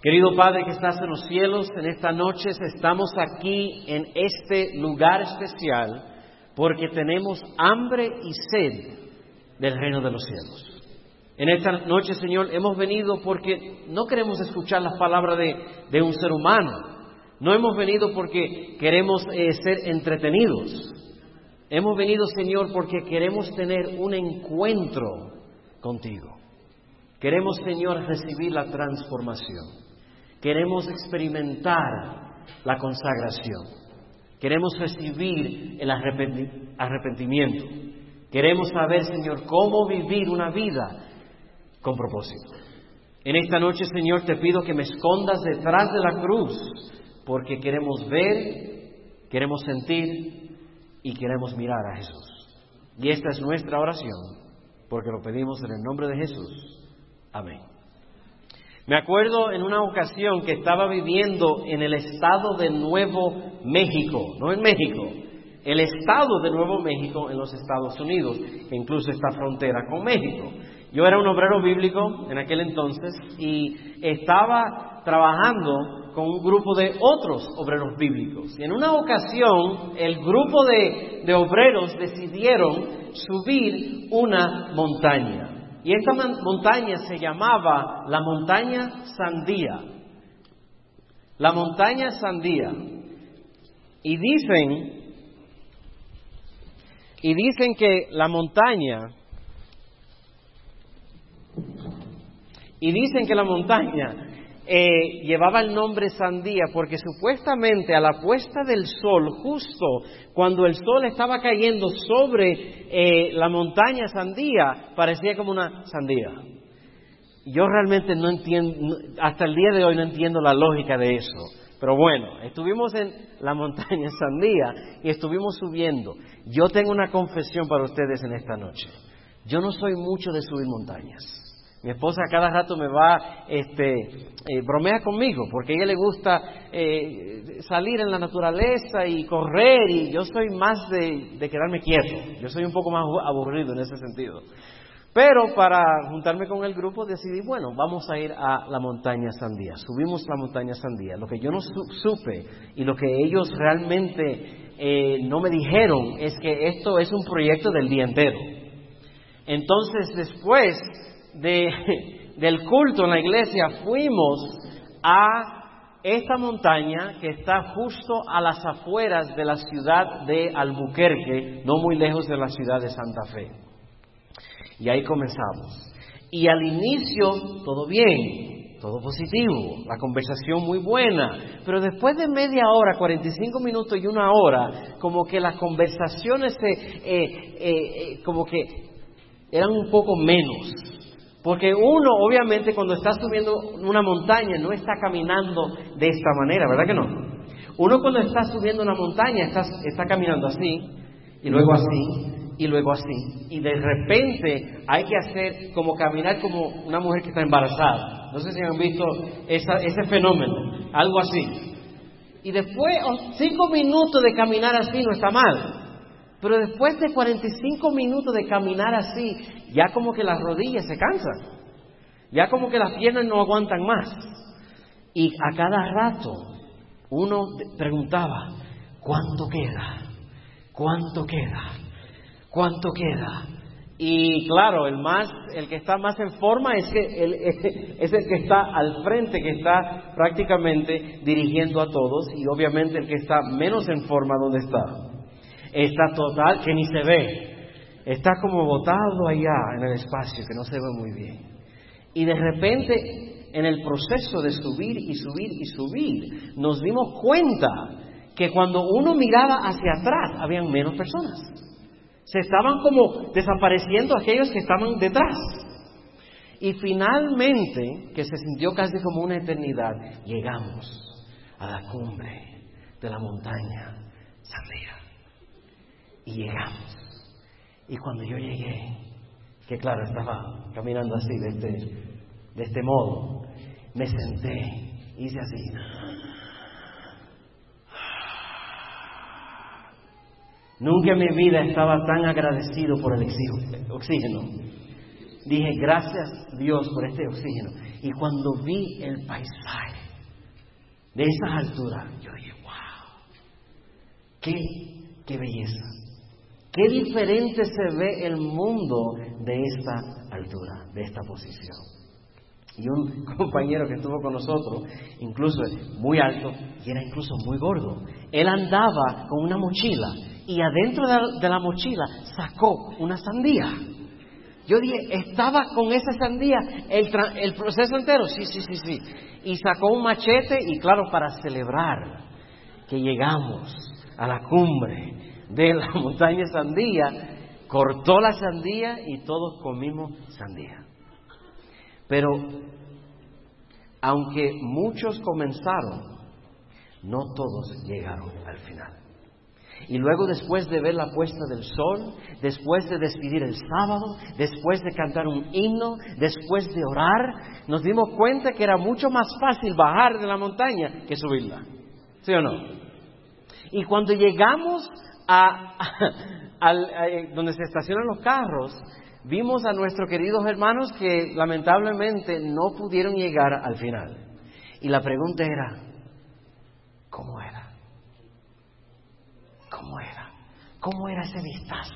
Querido Padre que estás en los cielos, en esta noche estamos aquí en este lugar especial porque tenemos hambre y sed del reino de los cielos. En esta noche, Señor, hemos venido porque no queremos escuchar las palabras de un ser humano. No hemos venido porque queremos ser entretenidos. Hemos venido, Señor, porque queremos tener un encuentro contigo. Queremos, Señor, recibir la transformación. Queremos experimentar la consagración. Queremos recibir el arrepentimiento. Queremos saber, Señor, cómo vivir una vida con propósito. En esta noche, Señor, te pido que me escondas detrás de la cruz, porque queremos ver, queremos sentir y queremos mirar a Jesús. Y esta es nuestra oración, porque lo pedimos en el nombre de Jesús. Amén. Me acuerdo en una ocasión que estaba viviendo en el estado de Nuevo México, no en México, el estado de Nuevo México en los Estados Unidos, que incluso está frontera con México. Yo era un obrero bíblico en aquel entonces y estaba trabajando con un grupo de otros obreros bíblicos. Y en una ocasión el grupo de obreros decidieron subir una montaña. Y esta montaña se llamaba la Montaña Sandía. La Montaña Sandía. Y dicen que la montaña llevaba el nombre Sandía porque supuestamente a la puesta del sol, justo cuando el sol estaba cayendo sobre la montaña Sandía, parecía como una sandía. Yo realmente no entiendo, hasta el día de hoy no entiendo la lógica de eso. Pero bueno, estuvimos en la montaña Sandía y estuvimos subiendo. Yo tengo una confesión para ustedes en esta noche. Yo no soy mucho de subir montañas. Mi esposa a cada rato me va, bromea conmigo, porque a ella le gusta salir en la naturaleza y correr, y yo soy más de quedarme quieto. Yo soy un poco más aburrido en ese sentido. Pero para juntarme con el grupo decidí, bueno, vamos a ir a la montaña Sandía. Subimos la montaña Sandía. Lo que yo no supe y lo que ellos realmente no me dijeron es que esto es un proyecto del día entero. Entonces, después del culto en la iglesia, fuimos a esta montaña que está justo a las afueras de la ciudad de Albuquerque, no muy lejos de la ciudad de Santa Fe. Y ahí comenzamos. Y al inicio, todo bien, todo positivo, la conversación muy buena. Pero después de media hora, 45 minutos y una hora, como que las conversaciones como que eran un poco menos. Porque uno, obviamente, cuando está subiendo una montaña, no está caminando de esta manera, ¿verdad que no? Uno cuando está subiendo una montaña, está caminando así, y luego así, y luego así. Y de repente hay que hacer como caminar como una mujer que está embarazada. No sé si han visto ese fenómeno, algo así. Y después, 5 minutos de caminar así no está mal. Pero después de 45 minutos de caminar así, ya como que las rodillas se cansan. Ya como que las piernas no aguantan más. Y a cada rato uno preguntaba, ¿cuánto queda? ¿Cuánto queda? ¿Cuánto queda? Y claro, el que está más en forma es el que está al frente, que está prácticamente dirigiendo a todos. Y obviamente el que está menos en forma, ¿dónde está? Está total, que ni se ve. Está como botado allá en el espacio, que no se ve muy bien. Y de repente, en el proceso de subir y subir y subir, nos dimos cuenta que cuando uno miraba hacia atrás, habían menos personas. Se estaban como desapareciendo aquellos que estaban detrás. Y finalmente, que se sintió casi como una eternidad, llegamos a la cumbre de la montaña Sandía. Y llegamos. Y cuando yo llegué, que claro, estaba caminando así, de este modo, me senté, hice así. Nunca en mi vida estaba tan agradecido por el oxígeno. Dije, gracias Dios por este oxígeno. Y cuando vi el paisaje de esas alturas, yo dije, wow, qué belleza. Qué diferente se ve el mundo de esta altura, de esta posición. Y un compañero que estuvo con nosotros, incluso muy alto, y era incluso muy gordo, él andaba con una mochila, y adentro de la mochila sacó una sandía. Yo dije, ¿estaba con esa sandía el proceso entero? Sí. Y sacó un machete, y claro, para celebrar que llegamos a la cumbre de la montaña Sandía, cortó la sandía y todos comimos sandía. Pero, aunque muchos comenzaron, no todos llegaron al final. Y luego, después de ver la puesta del sol, después de despedir el sábado, después de cantar un himno, después de orar, nos dimos cuenta que era mucho más fácil bajar de la montaña que subirla. ¿Sí o no? Y cuando llegamos donde se estacionan los carros, vimos a nuestros queridos hermanos que lamentablemente no pudieron llegar al final. Y la pregunta era, ¿cómo era? ¿Cómo era ese vistazo?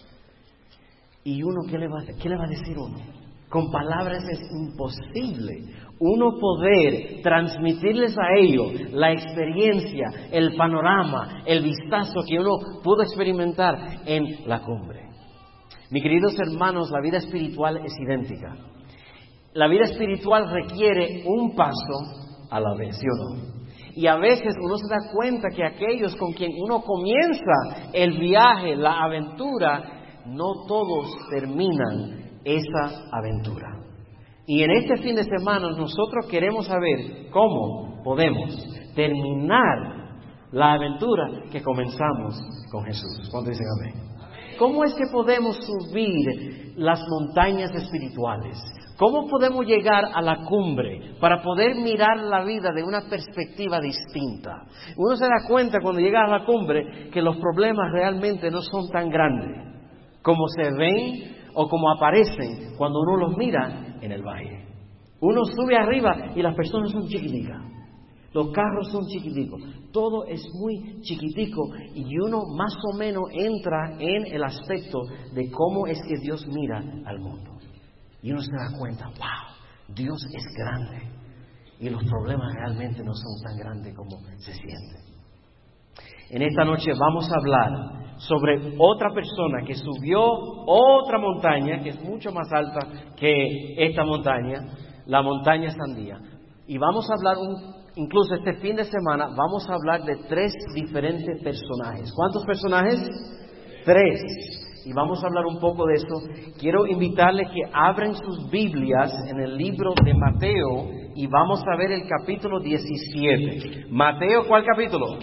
Y uno, ¿qué le va a decir uno? Con palabras es imposible uno poder transmitirles a ellos la experiencia, el panorama, el vistazo que uno pudo experimentar en la cumbre. Mis queridos hermanos, la vida espiritual es idéntica. La vida espiritual requiere un paso a la vez, ¿sí o no? Y a veces uno se da cuenta que aquellos con quien uno comienza el viaje, la aventura, no todos terminan esa aventura. Y en este fin de semana nosotros queremos saber cómo podemos terminar la aventura que comenzamos con Jesús. ¿Cuántos dicen amén? ¿Cómo es que podemos subir las montañas espirituales? ¿Cómo podemos llegar a la cumbre para poder mirar la vida de una perspectiva distinta? Uno se da cuenta cuando llega a la cumbre que los problemas realmente no son tan grandes como se ven o como aparecen cuando uno los mira en el valle. Uno sube arriba y las personas son chiquiticas, los carros son chiquiticos, todo es muy chiquitico, y uno más o menos entra en el aspecto de cómo es que Dios mira al mundo. Y uno se da cuenta, wow, Dios es grande y los problemas realmente no son tan grandes como se sienten. En esta noche vamos a hablar sobre otra persona que subió otra montaña que es mucho más alta que esta montaña, la montaña Sandía. Y vamos a hablar, incluso este fin de semana, vamos a hablar de 3 diferentes personajes. ¿Cuántos personajes? 3. Y vamos a hablar un poco de eso. Quiero invitarles que abran sus Biblias en el libro de Mateo y vamos a ver el capítulo 17. Mateo, ¿cuál capítulo?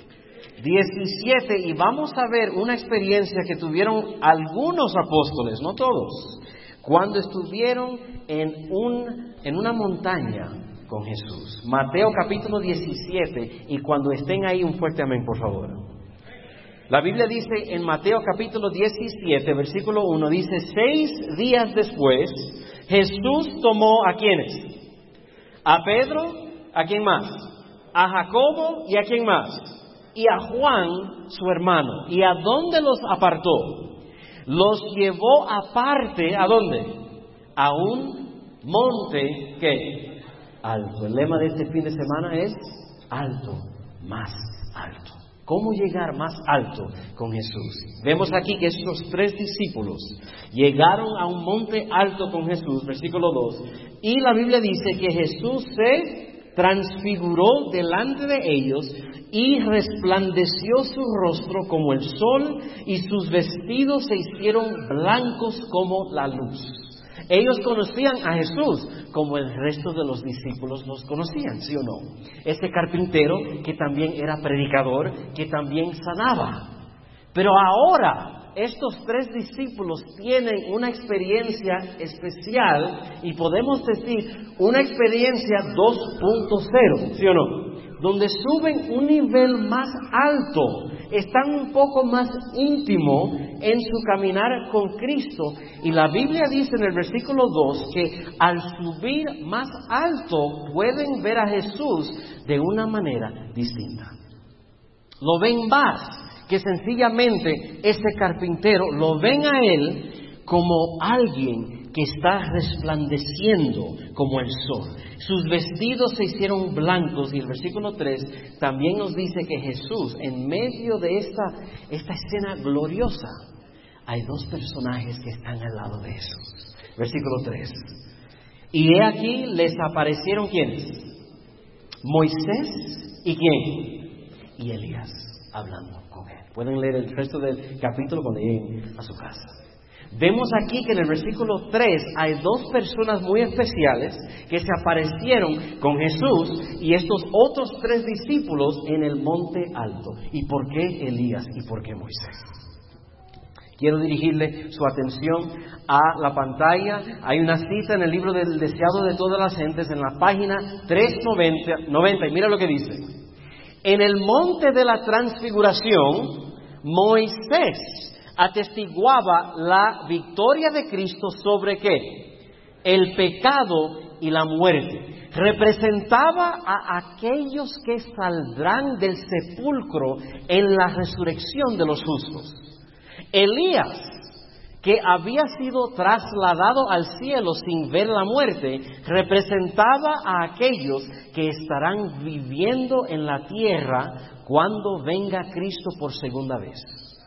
17. Y vamos a ver una experiencia que tuvieron algunos apóstoles, no todos, cuando estuvieron en una montaña con Jesús. Mateo capítulo 17. Y cuando estén ahí, un fuerte amén, por favor. La Biblia dice en Mateo capítulo 17, versículo 1, dice: 6 días después, Jesús tomó ¿a quiénes? A Pedro, ¿a quién más? A Jacobo, ¿y a quién más? Y a Juan, su hermano. ¿Y a dónde los apartó? Los llevó aparte, ¿a dónde? A un monte, ¿qué? Alto. El lema de este fin de semana es alto, más alto. ¿Cómo llegar más alto con Jesús? Vemos aquí que estos 3 discípulos llegaron a un monte alto con Jesús, versículo 2, y la Biblia dice que Jesús se transfiguró delante de ellos y resplandeció su rostro como el sol y sus vestidos se hicieron blancos como la luz. Ellos conocían a Jesús como el resto de los discípulos los conocían, ¿sí o no? Este carpintero que también era predicador, que también sanaba. Pero ahora estos 3 discípulos tienen una experiencia especial y podemos decir una experiencia 2.0, ¿sí o no? Donde suben un nivel más alto están un poco más íntimos en su caminar con Cristo. Y la Biblia dice en el versículo 2 que al subir más alto pueden ver a Jesús de una manera distinta. Lo ven más que sencillamente ese carpintero, lo ven a él como alguien que está resplandeciendo como el sol. Sus vestidos se hicieron blancos, y el versículo 3 también nos dice que Jesús, en medio de esta escena gloriosa, hay dos personajes que están al lado de Jesús. Versículo 3. Y he aquí les aparecieron ¿quiénes? Moisés y ¿quién? Y Elías, hablando con él. Pueden leer el resto del capítulo cuando lleguen a su casa. Vemos aquí que en el versículo 3 hay dos personas muy especiales que se aparecieron con Jesús y estos otros 3 discípulos en el monte alto. ¿Y por qué Elías y por qué Moisés? Quiero dirigirle su atención a la pantalla. Hay una cita en el libro del deseado de todas las gentes, en la página 390, y mira lo que dice. En el monte de la transfiguración, Moisés atestiguaba la victoria de Cristo sobre ¿qué? El pecado y la muerte. Representaba a aquellos que saldrán del sepulcro en la resurrección de los justos. Elías, que había sido trasladado al cielo sin ver la muerte, representaba a aquellos que estarán viviendo en la tierra cuando venga Cristo por segunda vez.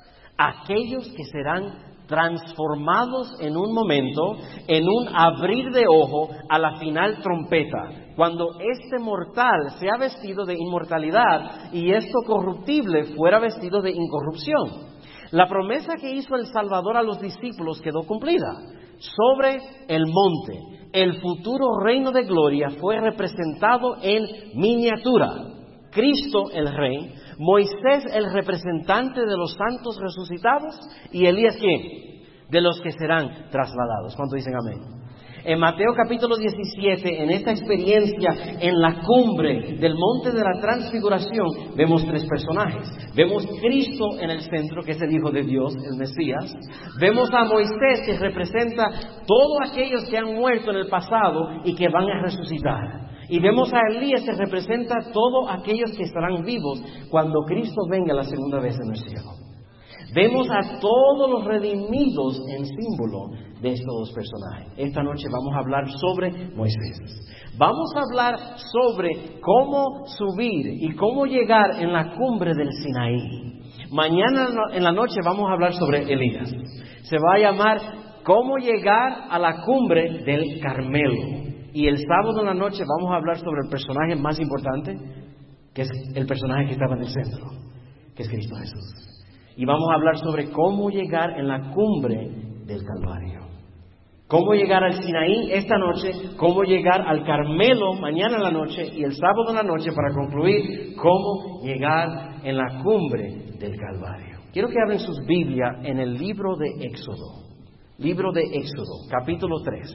Aquellos que serán transformados en un momento, en un abrir de ojo, a la final trompeta, cuando este mortal sea vestido de inmortalidad y esto corruptible fuera vestido de incorrupción. La promesa que hizo el Salvador a los discípulos quedó cumplida. Sobre el monte, el futuro reino de gloria fue representado en miniatura. Cristo el Rey, Moisés el representante de los santos resucitados y Elías ¿quién? De los que serán trasladados. ¿Cuántos dicen amén? En Mateo capítulo 17, en esta experiencia en la cumbre del monte de la transfiguración, vemos 3 personajes. Vemos Cristo en el centro, que es el Hijo de Dios, el Mesías. Vemos a Moisés, que representa todos aquellos que han muerto en el pasado y que van a resucitar. Y vemos a Elías, que representa todos aquellos que estarán vivos cuando Cristo venga la segunda vez en el cielo. Vemos a todos los redimidos en símbolo de estos 2 personajes. Esta noche vamos a hablar sobre Moisés. Vamos a hablar sobre cómo subir y cómo llegar en la cumbre del Sinaí. Mañana en la noche vamos a hablar sobre Elías. Se va a llamar cómo llegar a la cumbre del Carmelo. Y el sábado en la noche vamos a hablar sobre el personaje más importante, que es el personaje que estaba en el centro, que es Cristo Jesús. Y vamos a hablar sobre cómo llegar en la cumbre del Calvario. Cómo llegar al Sinaí esta noche, cómo llegar al Carmelo mañana en la noche y el sábado en la noche para concluir, cómo llegar en la cumbre del Calvario. Quiero que abren sus Biblias en el libro de Éxodo. Libro de Éxodo, capítulo 3.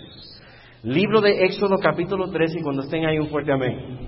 Libro de Éxodo, capítulo 3, y cuando estén ahí un fuerte amén.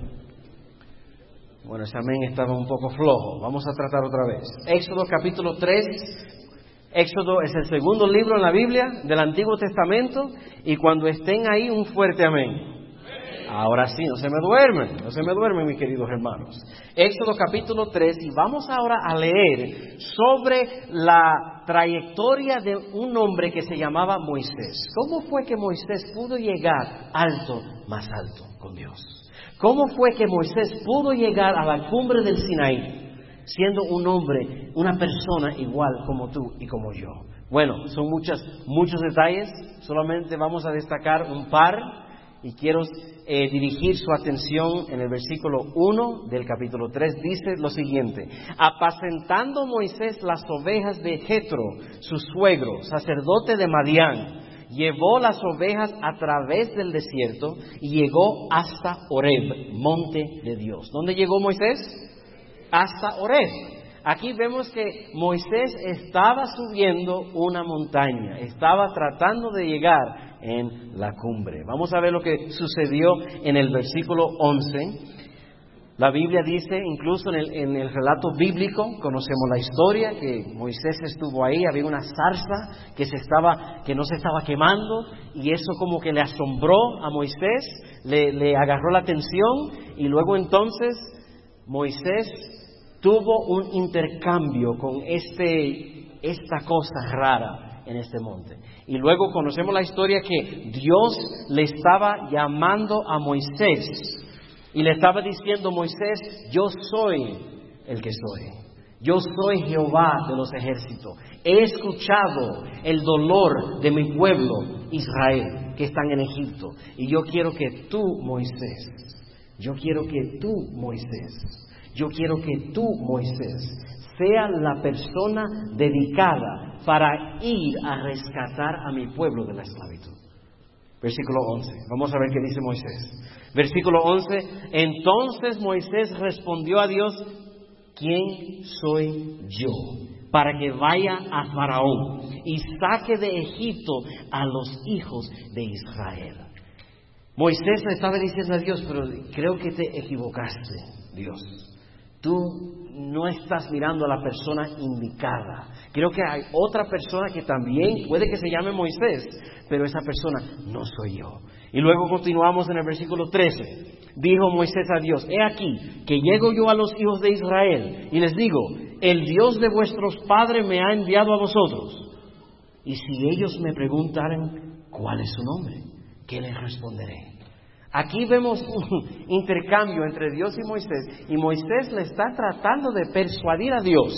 Bueno, ese amén estaba un poco flojo. Vamos a tratar otra vez. Éxodo capítulo 3. Éxodo es el segundo libro en la Biblia del Antiguo Testamento. Y cuando estén ahí, un fuerte amén. Ahora sí, no se me duermen, mis queridos hermanos. Éxodo capítulo 3. Y vamos ahora a leer sobre la trayectoria de un hombre que se llamaba Moisés. ¿Cómo fue que Moisés pudo llegar alto, más alto con Dios? ¿Cómo fue que Moisés pudo llegar a la cumbre del Sinaí siendo un hombre, una persona igual como tú y como yo? Bueno, son muchos detalles, solamente vamos a destacar un par y quiero dirigir su atención en el versículo 1 del capítulo 3. Dice lo siguiente: apacentando Moisés las ovejas de Jetro, su suegro, sacerdote de Madián, llevó las ovejas a través del desierto y llegó hasta Horeb, monte de Dios. ¿Dónde llegó Moisés? Hasta Horeb. Aquí vemos que Moisés estaba subiendo una montaña, estaba tratando de llegar en la cumbre. Vamos a ver lo que sucedió en el versículo 11. La Biblia dice, incluso en el relato bíblico, conocemos la historia, que Moisés estuvo ahí, había una zarza que no se estaba quemando, y eso como que le asombró a Moisés, le agarró la atención, y luego entonces Moisés tuvo un intercambio con esta cosa rara en este monte. Y luego conocemos la historia que Dios le estaba llamando a Moisés y le estaba diciendo: Moisés, yo soy el que soy. Yo soy Jehová de los ejércitos. He escuchado el dolor de mi pueblo Israel, que están en Egipto. Y yo quiero que tú, Moisés, sea la persona dedicada para ir a rescatar a mi pueblo de la esclavitud. Versículo 11. Vamos a ver qué dice Moisés. Versículo 11. Entonces Moisés respondió a Dios: ¿quién soy yo para que vaya a Faraón y saque de Egipto a los hijos de Israel? Moisés le estaba diciendo a Dios: pero creo que te equivocaste, Dios. Tú no estás mirando a la persona indicada. Creo que hay otra persona que también puede que se llame Moisés, pero esa persona no soy yo. Y luego continuamos en el versículo 13. Dijo Moisés a Dios: he aquí que llego yo a los hijos de Israel y les digo: el Dios de vuestros padres me ha enviado a vosotros. Y si ellos me preguntaran cuál es su nombre, ¿qué les responderé? Aquí vemos un intercambio entre Dios y Moisés le está tratando de persuadir a Dios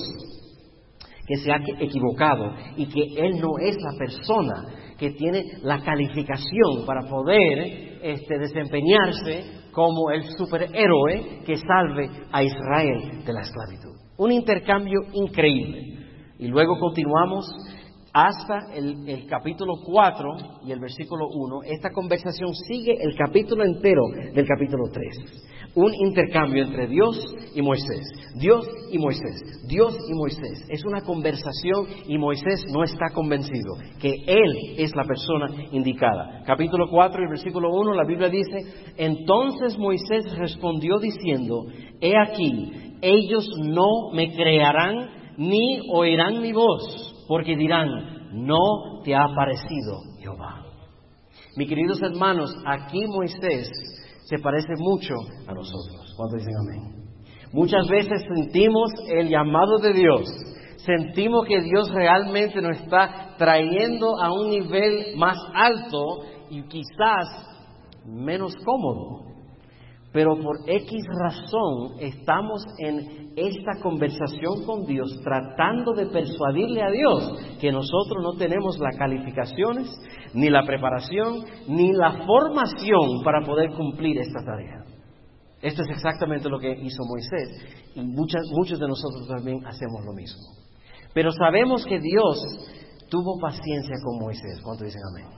que se ha equivocado y que él no es la persona que tiene la calificación para poder desempeñarse como el superhéroe que salve a Israel de la esclavitud. Un intercambio increíble. Y luego continuamos hasta el capítulo 4 y el versículo 1. Esta conversación sigue el capítulo entero del capítulo 3. Un intercambio entre Dios y Moisés. Dios y Moisés. Dios y Moisés. Es una conversación y Moisés no está convencido que él es la persona indicada. Capítulo 4 y versículo 1, la Biblia dice: entonces Moisés respondió diciendo: he aquí, ellos no me creerán ni oirán mi voz, porque dirán: no te ha parecido Jehová. Mis queridos hermanos, aquí Moisés se parece mucho a nosotros. ¿Cuántos dicen amén? Muchas veces sentimos el llamado de Dios, sentimos que Dios realmente nos está trayendo a un nivel más alto y quizás menos cómodo. Pero por X razón estamos en esta conversación con Dios tratando de persuadirle a Dios que nosotros no tenemos las calificaciones, ni la preparación, ni la formación para poder cumplir esta tarea. Esto es exactamente lo que hizo Moisés y muchos de nosotros también hacemos lo mismo. Pero sabemos que Dios tuvo paciencia con Moisés. ¿Cuántos dicen amén?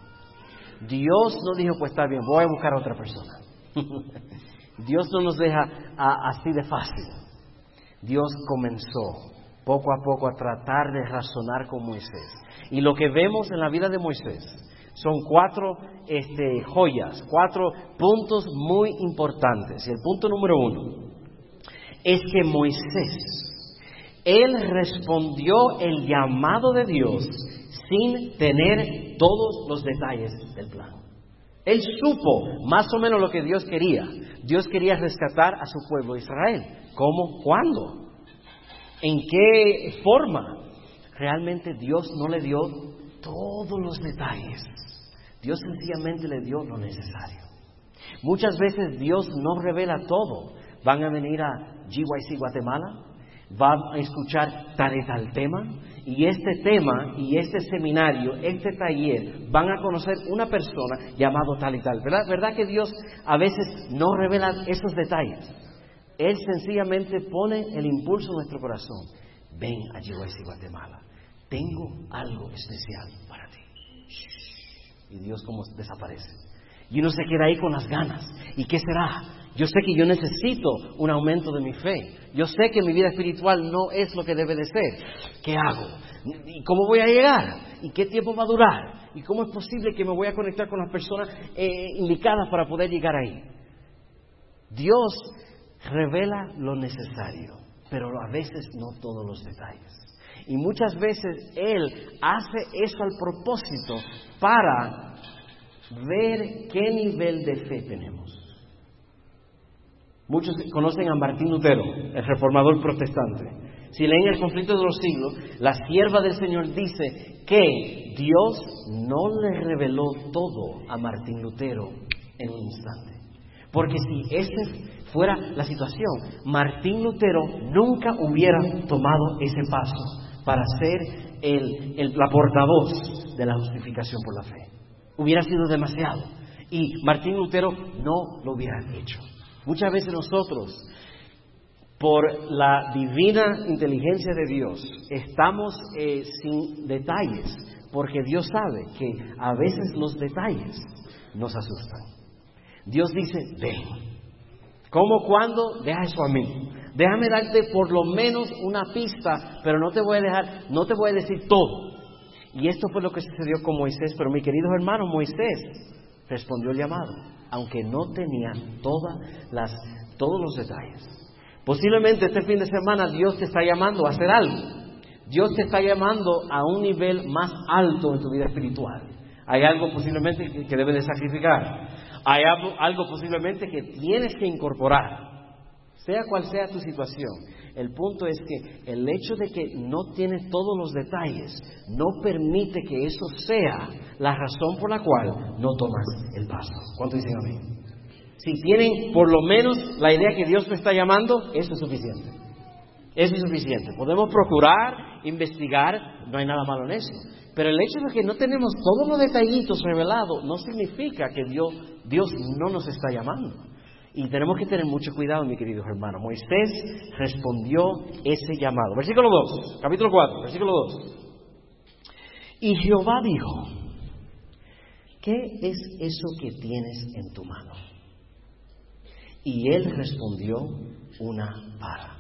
Dios no dijo: pues está bien, voy a buscar a otra persona. Dios no nos deja así de fácil. Dios comenzó poco a poco a tratar de razonar con Moisés. Y lo que vemos en la vida de Moisés son 4 joyas, 4 puntos muy importantes. Y el punto número 1 es que Moisés, él respondió el llamado de Dios sin tener todos los detalles del plan. Él supo más o menos lo que Dios quería. Dios quería rescatar a su pueblo Israel. ¿Cómo? ¿Cuándo? ¿En qué forma? Realmente Dios no le dio todos los detalles. Dios sencillamente le dio lo necesario. Muchas veces Dios no revela todo. Van a venir a GYC Guatemala, van a escuchar tal y tal tema, y este tema y este seminario, este taller, van a conocer una persona llamado tal y tal. ¿Verdad que Dios a veces no revela esos detalles? Él sencillamente pone el impulso en nuestro corazón. Ven a GYC Guatemala, tengo algo especial para ti. Y Dios como desaparece. Y uno se queda ahí con las ganas. ¿Y qué será? Yo sé que yo necesito un aumento de mi fe. Yo sé que mi vida espiritual no es lo que debe de ser. ¿Qué hago? ¿Y cómo voy a llegar? ¿Y qué tiempo va a durar? ¿Y cómo es posible que me voy a conectar con las personas indicadas para poder llegar ahí? Dios revela lo necesario, pero a veces no todos los detalles. Y muchas veces Él hace eso al propósito para ver qué nivel de fe tenemos. Muchos conocen a Martín Lutero, el reformador protestante. Si leen el Conflicto de los Siglos, la sierva del Señor dice que Dios no le reveló todo a Martín Lutero en un instante. Porque si esa fuera la situación, Martín Lutero nunca hubiera tomado ese paso para ser la portavoz de la justificación por la fe. Hubiera sido demasiado. Y Martín Lutero no lo hubiera hecho. Muchas veces nosotros, por la divina inteligencia de Dios, estamos sin detalles, porque Dios sabe que a veces los detalles nos asustan. Dios dice, ven. ¿Cómo, cuándo? Deja eso a mí. Déjame darte por lo menos una pista, pero no te voy a decir todo. Y esto fue lo que sucedió con Moisés, pero mi querido hermano, Moisés respondió el llamado, aunque no tenía todos los detalles. Posiblemente este fin de semana Dios te está llamando a hacer algo. Dios te está llamando a un nivel más alto en tu vida espiritual. Hay algo posiblemente que debes de sacrificar. Hay algo posiblemente que tienes que incorporar. Sea cual sea tu situación, el punto es que el hecho de que no tienes todos los detalles no permite que eso sea la razón por la cual no tomas el paso. ¿Cuánto dicen amén? Si tienen por lo menos la idea que Dios me está llamando, eso es suficiente. Eso es suficiente. Podemos procurar, investigar, no hay nada malo en eso. Pero el hecho de que no tenemos todos los detallitos revelados no significa que Dios no nos está llamando. Y tenemos que tener mucho cuidado, mi queridos hermanos. Moisés respondió ese llamado. Versículo 2, capítulo 4, versículo 2. Y Jehová dijo, ¿qué es eso que tienes en tu mano? Y él respondió, una vara.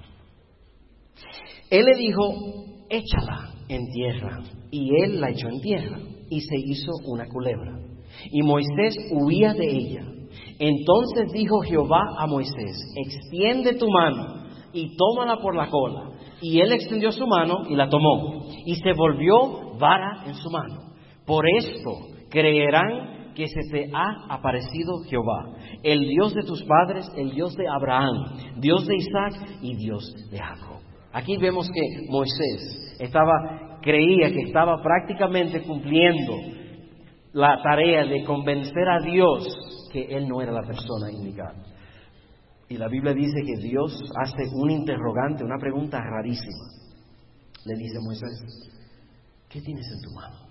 Él le dijo, échala en tierra. Y él la echó en tierra, y se hizo una culebra. Y Moisés huía de ella. Entonces dijo Jehová a Moisés, extiende tu mano y tómala por la cola. Y él extendió su mano y la tomó, y se volvió vara en su mano. Por esto creerán que se te ha aparecido Jehová, el Dios de tus padres, el Dios de Abraham, Dios de Isaac y Dios de Jacob. Aquí vemos que Moisés creía que estaba prácticamente cumpliendo la tarea de convencer a Dios que él no era la persona indicada. Y la Biblia dice que Dios hace un interrogante, una pregunta rarísima. Le dice a Moisés, ¿qué tienes en tu mano?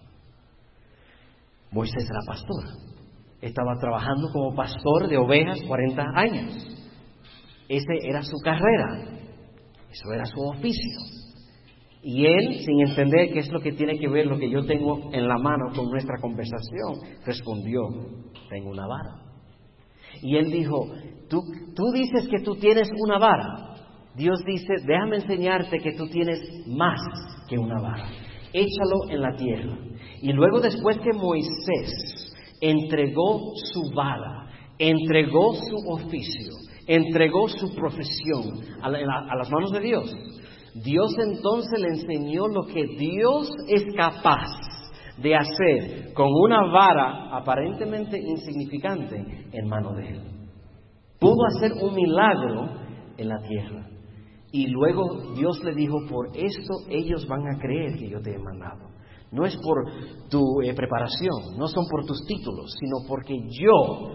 Moisés era pastor. Estaba trabajando como pastor de ovejas 40 años. Esa era su carrera. Eso era su oficio. Y él, sin entender qué es lo que tiene que ver lo que yo tengo en la mano con nuestra conversación, respondió, tengo una vara. Y él dijo, tú dices que tú tienes una vara. Dios dice, déjame enseñarte que tú tienes más que una vara. Échalo en la tierra. Y luego, después que Moisés entregó su vara, entregó su oficio, entregó su profesión a las manos de Dios, Dios entonces le enseñó lo que Dios es capaz de hacer con una vara aparentemente insignificante en mano de él. Pudo hacer un milagro en la tierra. Y luego Dios le dijo, por esto ellos van a creer que yo te he mandado. No es por tu preparación, no son por tus títulos, sino porque yo,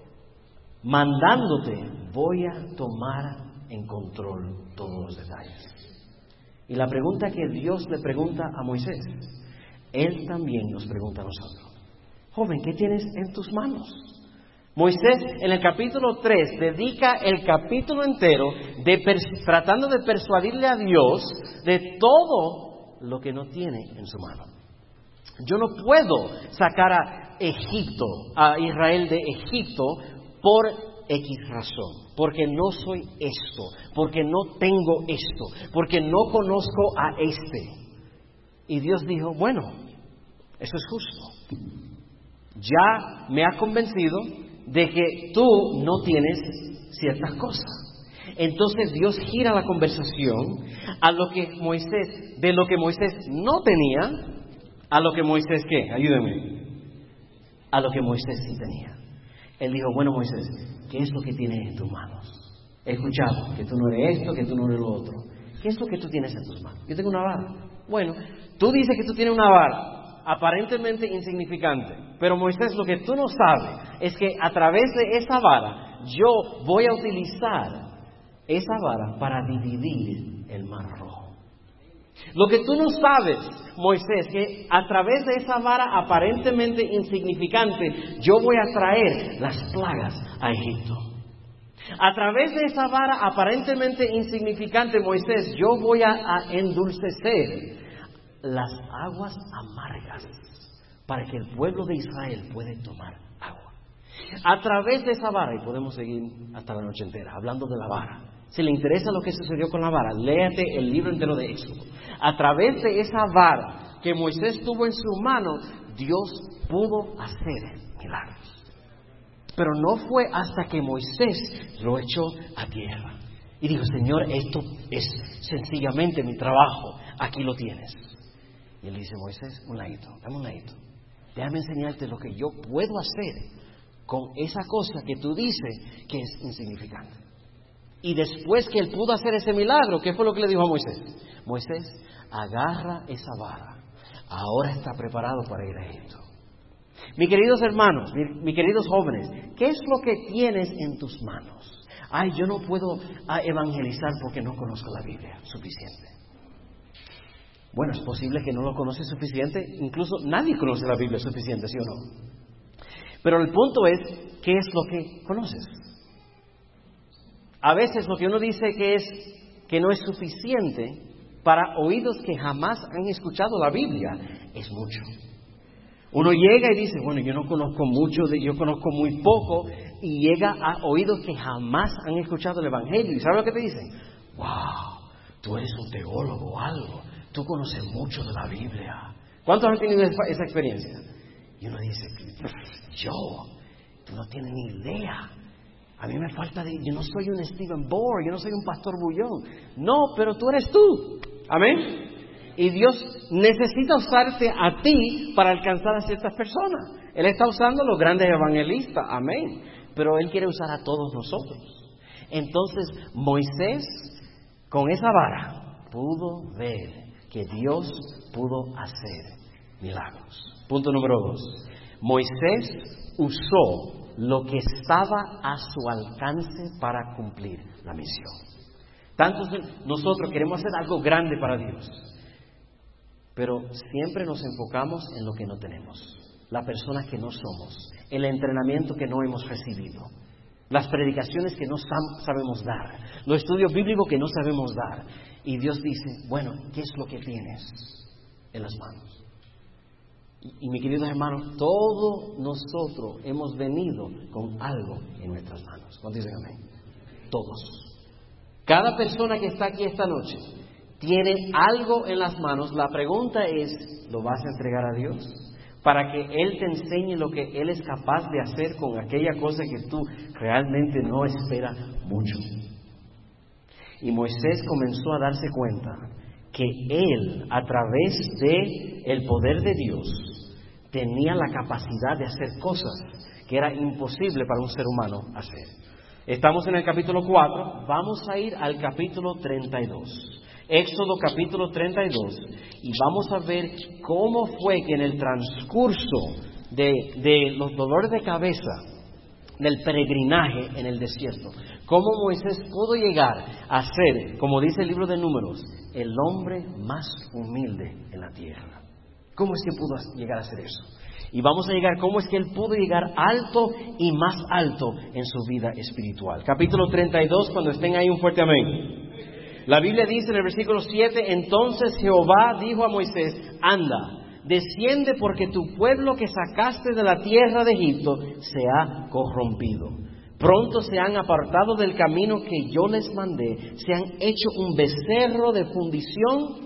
mandándote, voy a tomar en control todos los detalles. Y la pregunta que Dios le pregunta a Moisés, Él también nos pregunta a nosotros. Joven, ¿qué tienes en tus manos? Moisés en el capítulo 3 dedica el capítulo entero tratando de persuadirle a Dios de todo lo que no tiene en su mano. Yo no puedo sacar a Israel de Egipto por X razón, porque no soy esto, porque no tengo esto, porque no conozco a este. Y Dios dijo, bueno, eso es justo. Ya me has convencido de que tú no tienes ciertas cosas. Entonces Dios gira la conversación de lo que Moisés no tenía, a lo que Moisés, ¿qué? Ayúdenme. A lo que Moisés sí tenía. Él dijo, bueno, Moisés, ¿qué es lo que tienes en tus manos? He escuchado que tú no eres esto, que tú no eres lo otro. ¿Qué es lo que tú tienes en tus manos? Yo tengo una vara. Bueno, tú dices que tú tienes una vara aparentemente insignificante, pero Moisés, lo que tú no sabes es que a través de esa vara yo voy a utilizar esa vara para dividir el mar rojo. Lo que tú no sabes, Moisés, que a través de esa vara aparentemente insignificante yo voy a traer las plagas a Egipto. A través de esa vara aparentemente insignificante, Moisés, yo voy a endulcecer las aguas amargas para que el pueblo de Israel pueda tomar agua. A través de esa vara, y podemos seguir hasta la noche entera hablando de la vara. Si le interesa lo que sucedió con la vara, léate el libro entero de Éxodo. A través de esa vara que Moisés tuvo en su mano, Dios pudo hacer milagros. Pero no fue hasta que Moisés lo echó a tierra y dijo, Señor, esto es sencillamente mi trabajo, aquí lo tienes. Y él dice, Moisés, un ladito, dame un ladito. Déjame enseñarte lo que yo puedo hacer con esa cosa que tú dices que es insignificante. Y después que él pudo hacer ese milagro, ¿qué fue lo que le dijo a Moisés? Moisés, agarra esa vara, ahora está preparado para ir a Egipto. Mis queridos hermanos, mis queridos jóvenes, ¿qué es lo que tienes en tus manos? Ay, yo no puedo evangelizar porque no conozco la Biblia suficiente. Bueno, es posible que no lo conoces suficiente, incluso nadie conoce la Biblia suficiente, ¿sí o no? Pero el punto es, ¿qué es lo que conoces? A veces lo que uno dice que no es suficiente para oídos que jamás han escuchado la Biblia es mucho. Uno llega y dice, bueno, yo no conozco mucho, yo conozco muy poco, y llega a oídos que jamás han escuchado el Evangelio. ¿Y sabe lo que te dicen? ¡Wow! Tú eres un teólogo o algo, tú conoces mucho de la Biblia. ¿Cuántos han tenido esa experiencia? Y uno dice, tú no tienes ni idea. A mí me falta yo no soy un Stephen Bohr, yo no soy un pastor bullón. No, pero tú eres tú. Amén. Y Dios necesita usarte a ti para alcanzar a ciertas personas. Él está usando a los grandes evangelistas, amén. Pero Él quiere usar a todos nosotros. Entonces, Moisés, con esa vara, pudo ver que Dios pudo hacer milagros. Punto número 2. Moisés usó lo que estaba a su alcance para cumplir la misión. Tantos nosotros queremos hacer algo grande para Dios, pero siempre nos enfocamos en lo que no tenemos, la persona que no somos, el entrenamiento que no hemos recibido, las predicaciones que no sabemos dar, los estudios bíblicos que no sabemos dar. Y Dios dice, bueno, ¿qué es lo que tienes en las manos? Y mis queridos hermanos, todos nosotros hemos venido con algo en nuestras manos. ¿Cuántos dicen amén? Todos. Cada persona que está aquí esta noche tiene algo en las manos. La pregunta es, ¿lo vas a entregar a Dios? Para que Él te enseñe lo que Él es capaz de hacer con aquella cosa que tú realmente no esperas mucho. Y Moisés comenzó a darse cuenta que él, a través de el poder de Dios, tenía la capacidad de hacer cosas que era imposible para un ser humano hacer. Estamos en el capítulo 4, vamos a ir al capítulo 32. Éxodo capítulo 32, y vamos a ver cómo fue que en el transcurso de los dolores de cabeza del peregrinaje en el desierto, cómo Moisés pudo llegar a ser, como dice el libro de Números, el hombre más humilde en la tierra. ¿Cómo es que pudo llegar a ser eso? Y vamos a llegar, cómo es que él pudo llegar alto y más alto en su vida espiritual. Capítulo 32, cuando estén ahí, un fuerte amén. La Biblia dice en el versículo 7, entonces Jehová dijo a Moisés, anda, desciende porque tu pueblo que sacaste de la tierra de Egipto se ha corrompido. Pronto se han apartado del camino que yo les mandé, se han hecho un becerro de fundición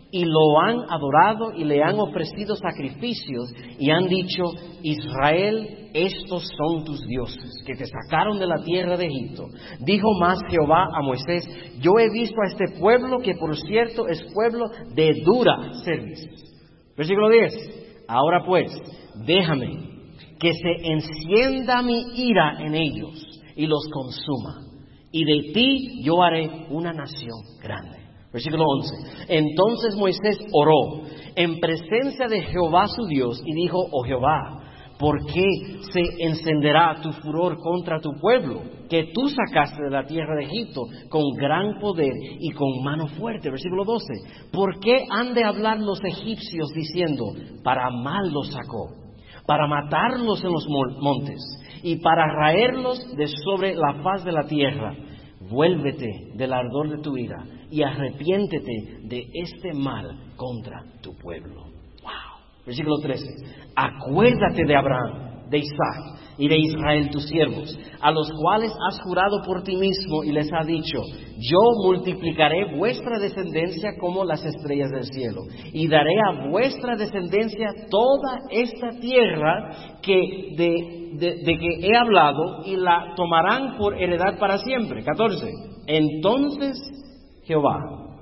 y lo han adorado y le han ofrecido sacrificios y han dicho: Israel, estos son tus dioses que te sacaron de la tierra de Egipto. Dijo más Jehová a Moisés: yo he visto a este pueblo, que por cierto es pueblo de dura cerviz. Versículo 10. Ahora pues, déjame que se encienda mi ira en ellos y los consuma, y de ti yo haré una nación grande. Versículo 11. Entonces Moisés oró en presencia de Jehová su Dios y dijo: oh Jehová, ¿por qué se encenderá tu furor contra tu pueblo, que tú sacaste de la tierra de Egipto con gran poder y con mano fuerte? Versículo 12. ¿Por qué han de hablar los egipcios diciendo: para mal los sacó, para matarlos en los montes y para raerlos de sobre la faz de la tierra? Vuélvete del ardor de tu ira y arrepiéntete de este mal contra tu pueblo. Wow. Versículo 13. Acuérdate de Abraham, de Isaac y de Israel tus siervos, a los cuales has jurado por ti mismo y les has dicho: yo multiplicaré vuestra descendencia como las estrellas del cielo, y daré a vuestra descendencia toda esta tierra que de que he hablado, y la tomarán por heredad para siempre. 14. Entonces Jehová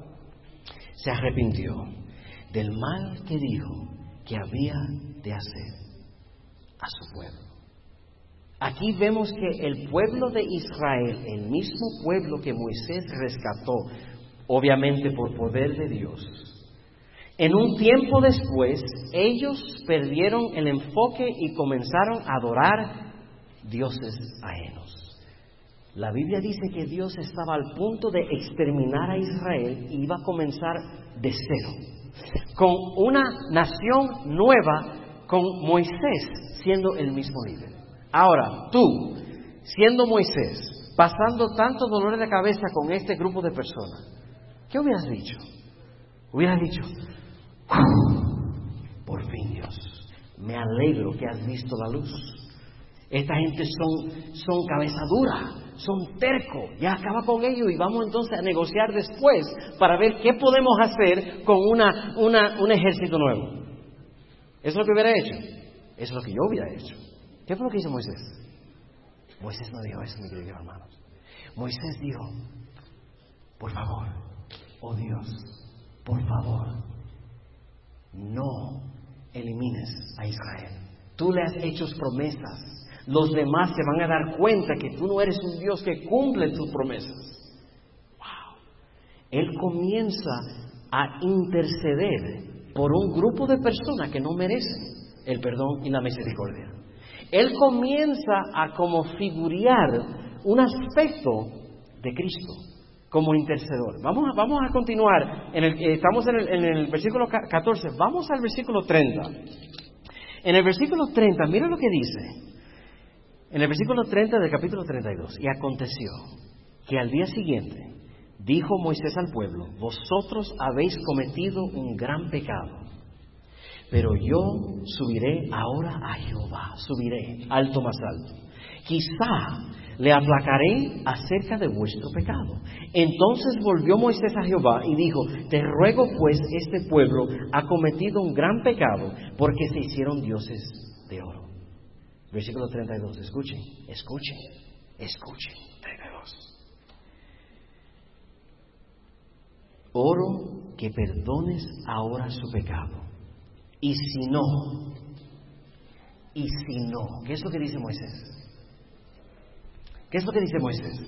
se arrepintió del mal que dijo que había de hacer a su pueblo. Aquí vemos que el pueblo de Israel, el mismo pueblo que Moisés rescató, obviamente por poder de Dios, en un tiempo después, ellos perdieron el enfoque y comenzaron a adorar dioses ajenos. La Biblia dice que Dios estaba al punto de exterminar a Israel y iba a comenzar de cero, con una nación nueva, con Moisés siendo el mismo líder. Ahora, tú, siendo Moisés, pasando tanto dolor de cabeza con este grupo de personas, ¿qué hubieras dicho? Hubieras dicho: por fin, Dios, me alegro que has visto la luz. Esta gente son cabeza dura, son tercos, ya acaba con ellos y vamos entonces a negociar después para ver qué podemos hacer con un ejército nuevo. ¿Eso es lo que hubiera hecho? Eso es lo que yo hubiera hecho. ¿Qué fue lo que hizo Moisés? Moisés no dijo eso, mis queridos hermanos. Moisés dijo: por favor, oh Dios, por favor, no elimines a Israel. Tú le has hecho promesas. Los demás se van a dar cuenta que tú no eres un Dios que cumple tus promesas. Wow. Él comienza a interceder por un grupo de personas que no merecen el perdón y la misericordia. Él comienza a como figurear un aspecto de Cristo como intercedor. Vamos a continuar. Estamos en el versículo 14. Vamos al versículo 30. En el versículo 30, mira lo que dice. En el versículo 30 del capítulo 32. Y aconteció que al día siguiente dijo Moisés al pueblo: vosotros habéis cometido un gran pecado, pero yo subiré ahora a Jehová, subiré alto más alto. Quizá le aplacaré acerca de vuestro pecado. Entonces volvió Moisés a Jehová y dijo: te ruego pues, este pueblo ha cometido un gran pecado, porque se hicieron dioses de oro. Versículo 32, escuchen. 32. Oro que perdones ahora su pecado. Y si no, ¿qué es lo que dice Moisés? ¿Qué es lo que dice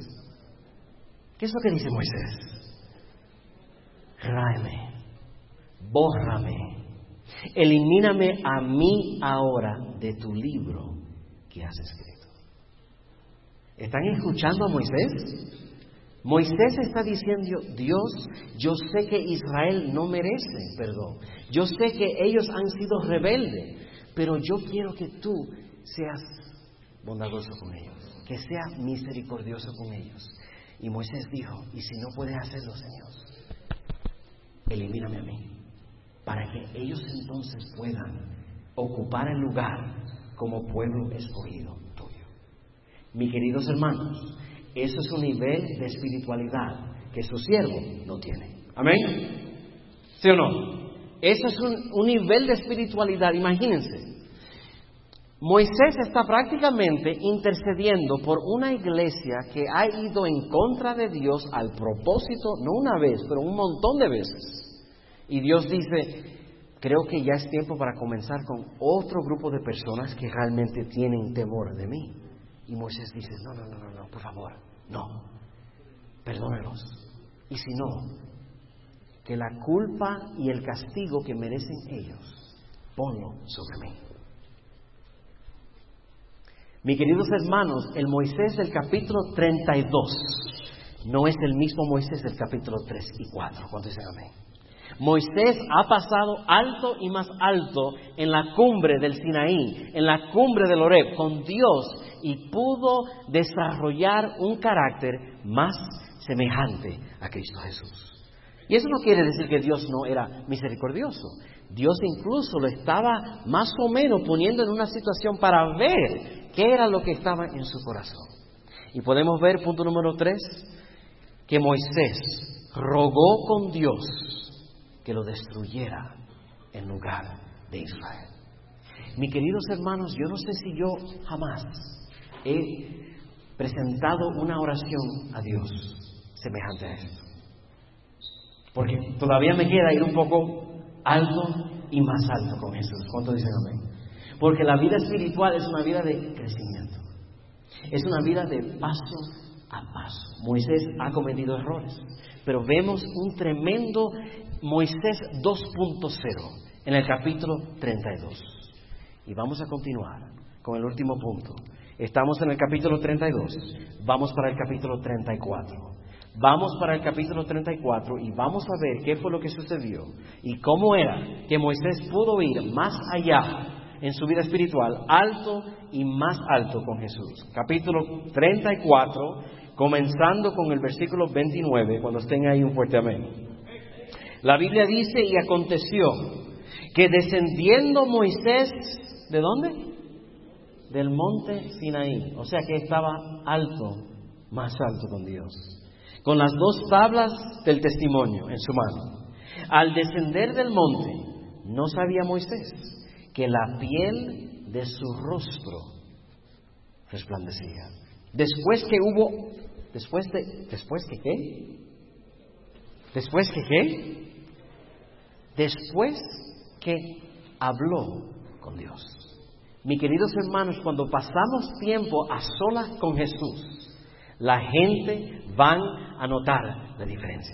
Moisés? Ráeme, bórrame, elimíname a mí ahora de tu libro que has escrito. ¿Están escuchando a Moisés? Moisés está diciendo: Dios, yo sé que Israel no merece perdón. Yo sé que ellos han sido rebeldes, pero yo quiero que tú seas bondadoso con ellos, que seas misericordioso con ellos. Y Moisés dijo: y si no puedes hacerlo, Señor, elimíname a mí, para que ellos entonces puedan ocupar el lugar como pueblo escogido tuyo. Mis queridos hermanos, eso es un nivel de espiritualidad que su siervo no tiene. Amén. ¿Sí o no? Eso es un nivel de espiritualidad. Imagínense. Moisés está prácticamente intercediendo por una iglesia que ha ido en contra de Dios al propósito, no una vez, pero un montón de veces. Y Dios dice, creo que ya es tiempo para comenzar con otro grupo de personas que realmente tienen temor de mí. Y Moisés dice, no, por favor, no, perdónelos. Y si no, que la culpa y el castigo que merecen ellos, ponlo sobre mí. Mis queridos hermanos, el Moisés del capítulo 32 no es el mismo Moisés del capítulo 3 y 4. ¿Cuántos dicen amén? Moisés ha pasado alto y más alto en la cumbre del Sinaí, en la cumbre del Horeb, con Dios, y pudo desarrollar un carácter más semejante a Cristo Jesús. Y eso no quiere decir que Dios no era misericordioso. Dios incluso lo estaba más o menos poniendo en una situación para ver qué era lo que estaba en su corazón. Y podemos ver, punto número 3, que Moisés rogó con Dios que lo destruyera en lugar de Israel. Mis queridos hermanos, yo no sé si yo jamás he presentado una oración a Dios semejante a esto. Porque todavía me queda ir un poco alto y más alto con Jesús. ¿Cuántos dicen amén? Porque la vida espiritual es una vida de crecimiento. Es una vida de paso a paso. Moisés ha cometido errores, pero vemos un tremendo Moisés 2.0 en el capítulo 32. Y vamos a continuar con el último punto. Estamos en el capítulo 32. Vamos para el capítulo 34. Vamos para el capítulo 34 y vamos a ver qué fue lo que sucedió y cómo era que Moisés pudo ir más allá en su vida espiritual, alto y más alto con Jesús. Capítulo 34, comenzando con el versículo 29, cuando estén ahí un fuerte amén. La Biblia dice, y aconteció que descendiendo Moisés, ¿de dónde? Del monte Sinaí, o sea que estaba alto, más alto con Dios, con las 2 tablas del testimonio en su mano. Al descender del monte, no sabía Moisés que la piel de su rostro resplandecía. Después que habló con Dios. Mis queridos hermanos, cuando pasamos tiempo a solas con Jesús, la gente van a notar la diferencia.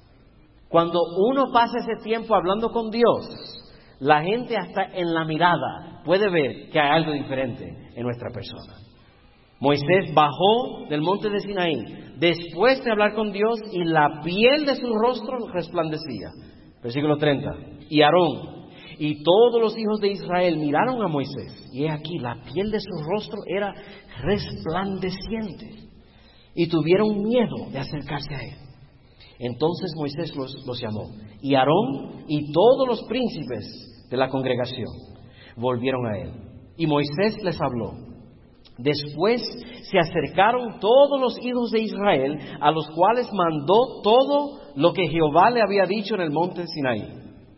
Cuando uno pasa ese tiempo hablando con Dios, la gente hasta en la mirada puede ver que hay algo diferente en nuestra persona. Moisés bajó del monte de Sinaí después de hablar con Dios y la piel de su rostro resplandecía. Versículo 30. Y Aarón y todos los hijos de Israel miraron a Moisés y he aquí la piel de su rostro era resplandeciente y tuvieron miedo de acercarse a él. Entonces Moisés los llamó y Aarón y todos los príncipes de la congregación volvieron a él y Moisés les habló. Después se acercaron todos los hijos de Israel, a los cuales mandó todo lo que Jehová le había dicho en el monte de Sinaí.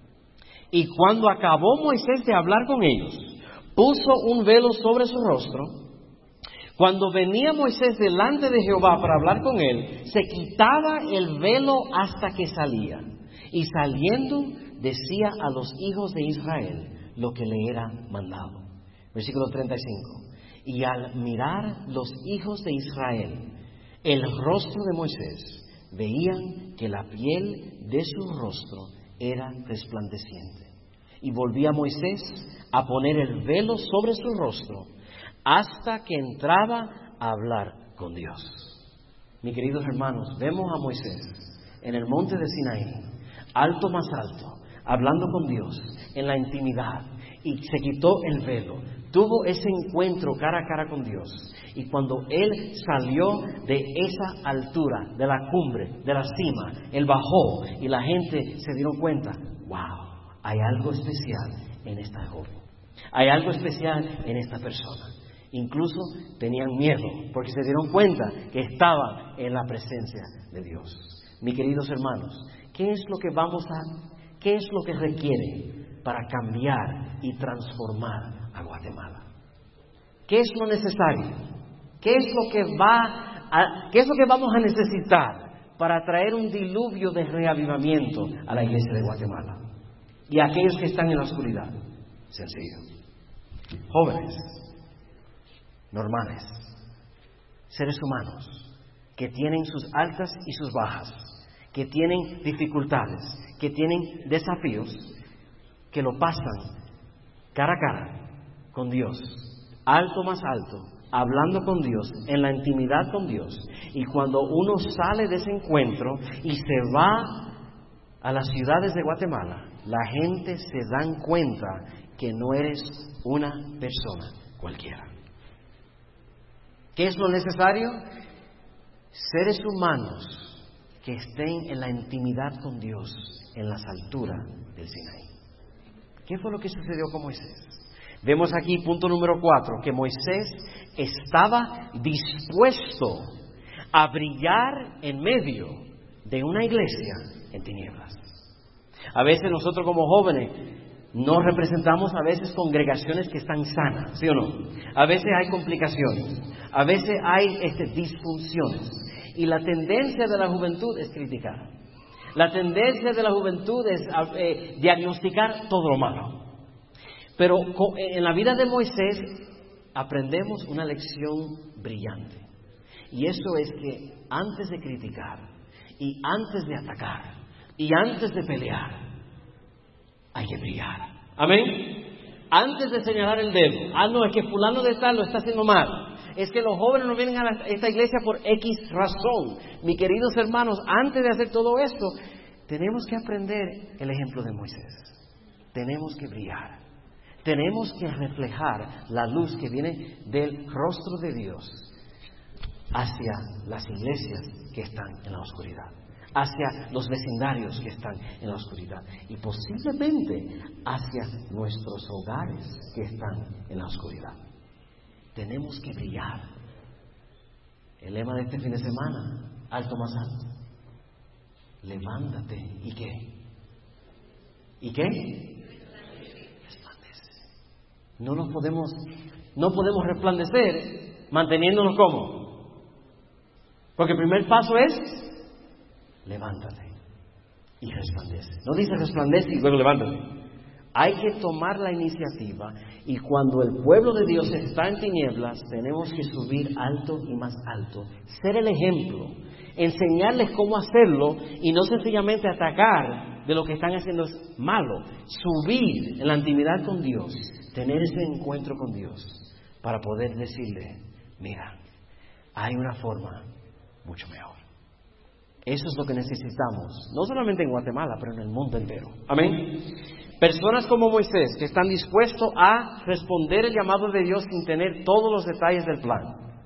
Y cuando acabó Moisés de hablar con ellos, puso un velo sobre su rostro. Cuando venía Moisés delante de Jehová para hablar con él, se quitaba el velo hasta que salía. Y saliendo decía a los hijos de Israel lo que le era mandado. Versículo 35. Y al mirar los hijos de Israel el rostro de Moisés, veían que la piel de su rostro era resplandeciente. Y volvía Moisés a poner el velo sobre su rostro hasta que entraba a hablar con Dios. Mis queridos hermanos, vemos a Moisés en el monte de Sinaí, alto más alto, hablando con Dios en la intimidad, y se quitó el velo. Tuvo ese encuentro cara a cara con Dios. Y cuando él salió de esa altura, de la cumbre, de la cima, él bajó y la gente se dieron cuenta, wow, hay algo especial en esta joven. Hay algo especial en esta persona. Incluso tenían miedo porque se dieron cuenta que estaban en la presencia de Dios. Mis queridos hermanos, ¿qué es lo que vamos a ¿Qué es lo que requiere para cambiar y transformar a Guatemala? ¿Qué es lo necesario? ¿Qué es lo que vamos a necesitar para traer un diluvio de reavivamiento a la iglesia de Guatemala y a aquellos que están en la oscuridad? Sencillo. Jóvenes, normales, seres humanos que tienen sus altas y sus bajas, que tienen dificultades, que tienen desafíos, que lo pasan cara a cara con Dios, alto más alto, hablando con Dios, en la intimidad con Dios. Y cuando uno sale de ese encuentro y se va a las ciudades de Guatemala, la gente se dan cuenta que no eres una persona cualquiera. ¿Qué es lo necesario? Seres humanos que estén en la intimidad con Dios, en las alturas del Sinaí. ¿Qué fue lo que sucedió con Moisés? Vemos aquí, punto número 4, que Moisés estaba dispuesto a brillar en medio de una iglesia en tinieblas. A veces nosotros como jóvenes nos representamos a veces congregaciones que están sanas, ¿sí o no? A veces hay complicaciones, a veces hay disfunciones. Y la tendencia de la juventud es criticar. La tendencia de la juventud es diagnosticar todo lo malo. Pero en la vida de Moisés aprendemos una lección brillante. Y eso es que antes de criticar, y antes de atacar, y antes de pelear, hay que brillar. Amén. Antes de señalar el dedo, no, es que fulano de tal lo está haciendo mal. Es que los jóvenes no vienen a esta iglesia por X razón. Mis queridos hermanos, antes de hacer todo esto, tenemos que aprender el ejemplo de Moisés. Tenemos que brillar. Tenemos que reflejar la luz que viene del rostro de Dios hacia las iglesias que están en la oscuridad, hacia los vecindarios que están en la oscuridad y posiblemente hacia nuestros hogares que están en la oscuridad. Tenemos que brillar. El lema de este fin de semana, alto más alto. Levántate. ¿Y qué? ¿Y qué? Resplandece. No podemos resplandecer manteniéndonos como. Porque el primer paso es levántate y resplandece. No dice resplandece y luego levántate. Hay que tomar la iniciativa y cuando el pueblo de Dios está en tinieblas, tenemos que subir alto y más alto, ser el ejemplo, enseñarles cómo hacerlo y no sencillamente atacar de lo que están haciendo es malo, subir en la intimidad con Dios, tener ese encuentro con Dios para poder decirle, mira, hay una forma mucho mejor. Eso es lo que necesitamos, no solamente en Guatemala, pero en el mundo entero. Amén. Personas como Moisés que están dispuestos a responder el llamado de Dios sin tener todos los detalles del plan,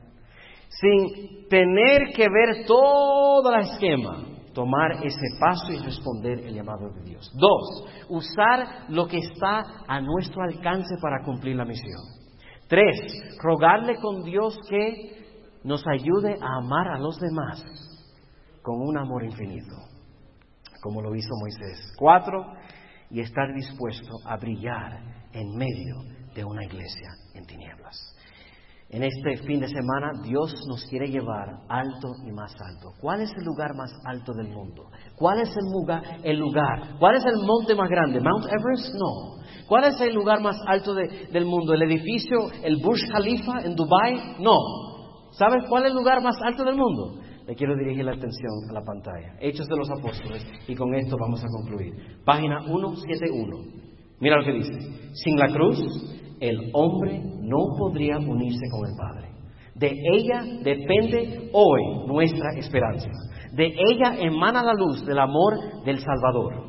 sin tener que ver todo el esquema, tomar ese paso y responder el llamado de Dios. 2, usar lo que está a nuestro alcance para cumplir la misión. 3, rogarle con Dios que nos ayude a amar a los demás con un amor infinito, como lo hizo Moisés. 4, y estar dispuesto a brillar en medio de una iglesia en tinieblas. En este fin de semana Dios nos quiere llevar alto y más alto. ¿Cuál es el lugar más alto del mundo? ¿Cuál es el lugar? ¿Cuál es el monte más grande? ¿Mount Everest? No. ¿Cuál es el lugar más alto del mundo? ¿El edificio, el Burj Khalifa en Dubái? No. ¿Sabes cuál es el lugar más alto del mundo? Le quiero dirigir la atención a la pantalla. Hechos de los Apóstoles, y con esto vamos a concluir. Página 171. Mira lo que dice. Sin la cruz, el hombre no podría unirse con el Padre. De ella depende hoy nuestra esperanza. De ella emana la luz del amor del Salvador.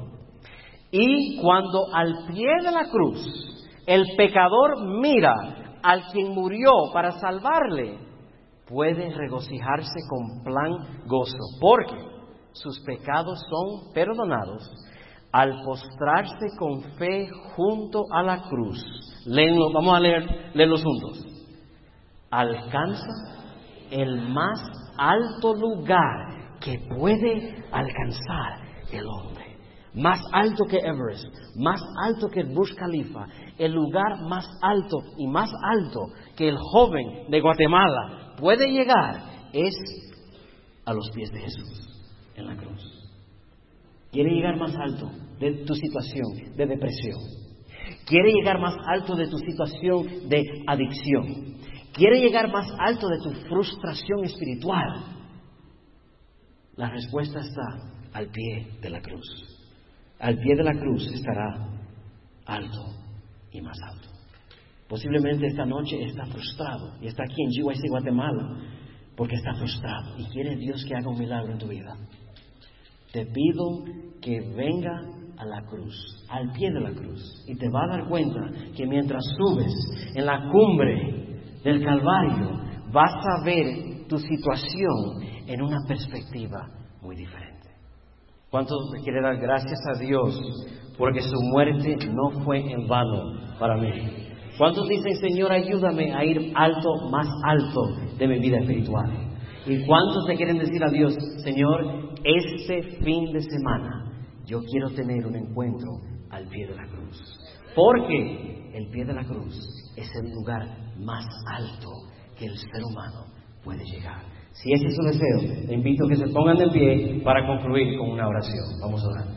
Y cuando al pie de la cruz el pecador mira al quien murió para salvarle, puede regocijarse con plan gozo, porque sus pecados son perdonados al postrarse con fe junto a la cruz. Léenlo, vamos a leerlos juntos. Alcanza el más alto lugar que puede alcanzar el hombre. más alto que Everest, más alto que el Burj Khalifa, el lugar más alto y más alto que el joven de Guatemala puede llegar es a los pies de Jesús en la cruz. Quiere llegar más alto de tu situación de depresión. Quiere llegar más alto de tu situación de adicción. Quiere llegar más alto de tu frustración espiritual. La respuesta está al pie de la cruz. Al pie de la cruz estará alto y más alto. Posiblemente esta noche está frustrado y está aquí en GYC Guatemala porque está frustrado y quiere Dios que haga un milagro en tu vida. Te pido que venga a la cruz, al pie de la cruz, y te va a dar cuenta que mientras subes en la cumbre del Calvario vas a ver tu situación en una perspectiva muy diferente. ¿Cuántos quieren dar gracias a Dios porque su muerte no fue en vano para mí? ¿Cuántos dicen, Señor, ayúdame a ir alto, más alto de mi vida espiritual? ¿Y cuántos le quieren decir a Dios, Señor, este fin de semana yo quiero tener un encuentro al pie de la cruz? Porque el pie de la cruz es el lugar más alto que el ser humano puede llegar. Si ese es su deseo, le invito a que se pongan de pie para concluir con una oración. Vamos a orar.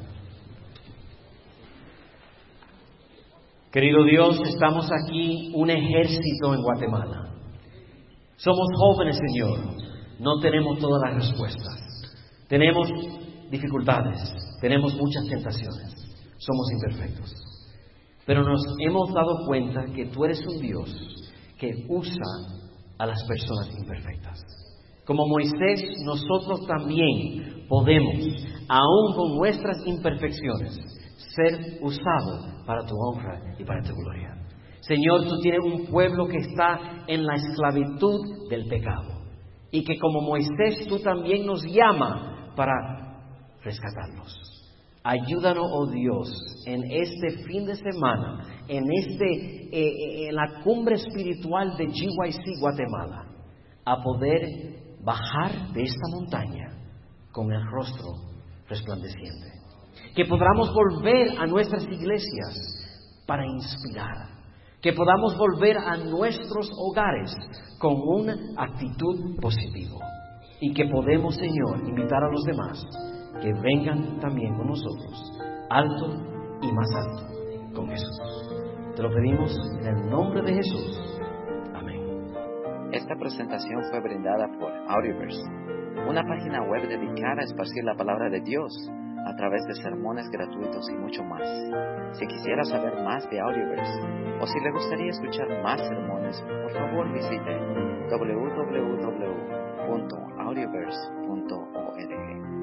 Querido Dios, estamos aquí un ejército en Guatemala. Somos jóvenes, Señor. No tenemos todas las respuestas. Tenemos dificultades. Tenemos muchas tentaciones. Somos imperfectos. Pero nos hemos dado cuenta que tú eres un Dios que usa a las personas imperfectas. Como Moisés, nosotros también podemos, aún con nuestras imperfecciones, ser usados para tu honra y para tu gloria. Señor, tú tienes un pueblo que está en la esclavitud del pecado y que como Moisés tú también nos llamas para rescatarlos. Ayúdanos, oh Dios, en este fin de semana, en la cumbre espiritual de GYC Guatemala, a poder bajar de esta montaña con el rostro resplandeciente. Que podamos volver a nuestras iglesias para inspirar. Que podamos volver a nuestros hogares con una actitud positiva. Y que podemos, Señor, invitar a los demás que vengan también con nosotros, alto y más alto, con Jesús. Te lo pedimos en el nombre de Jesús. Amén. Esta presentación fue brindada por Audioverse, una página web dedicada a esparcir la palabra de Dios a través de sermones gratuitos y mucho más. Si quisiera saber más de Audioverse o si le gustaría escuchar más sermones, por favor visite www.audioverse.org.